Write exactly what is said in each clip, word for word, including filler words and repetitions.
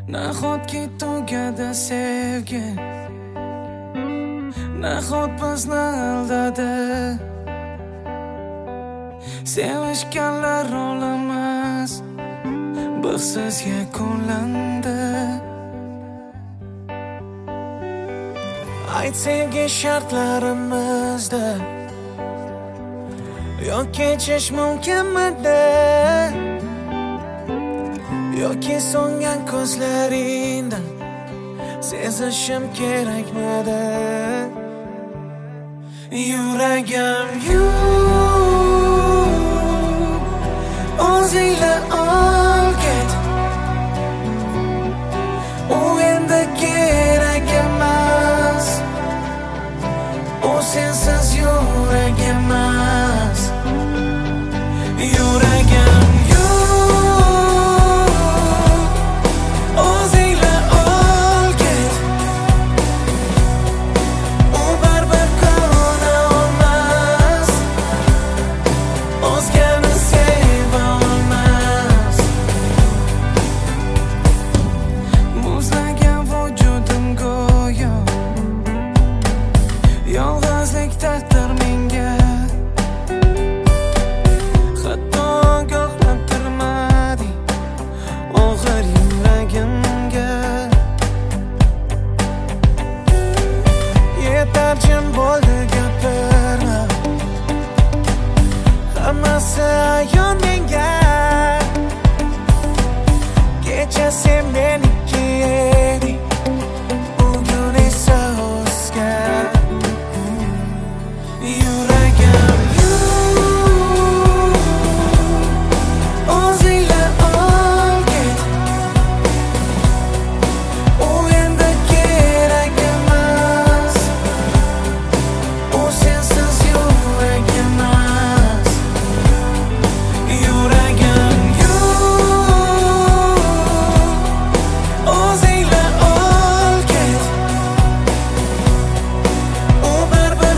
Nahotki tugadi sevgi, nahot bizni aldadi. Sevishganlar olamas, baxtsiz yakunlandi. Ayt sevgi shartlarimizda yo'q kechish mumkinmidi? Yoki so'ngan ko'zlaringdan sezishim kerakmidi? Yuragim yo'q, o'zingla ol ket. U endi kerak emas, u sensiz yurag emas. Yuragim taqdir menga hatto ogohlab turmading og'ir yuragimga. Yetar jim bo'ldi gapirma, hammasi ayon menga. Kecha sen meniki eding, bugun esa o'zga. Yuragim yo'q, o'zingla ol ket. U endi kerak emas, u sensiz yurag emas. Yuragim yo'q, o'zingla ol ket. U baribir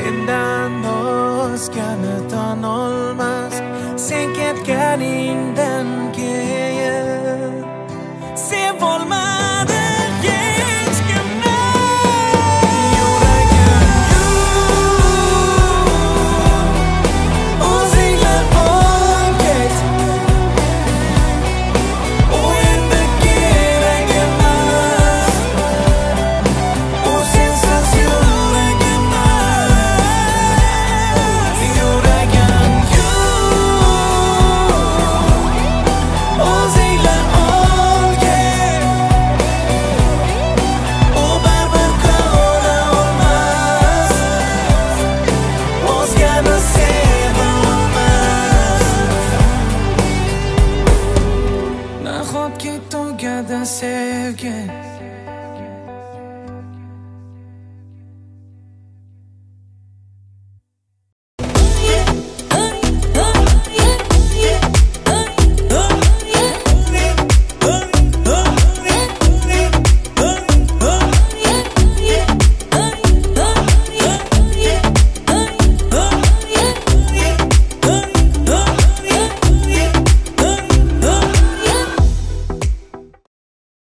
sendan o'zgani tan olmas. Sen ketganingda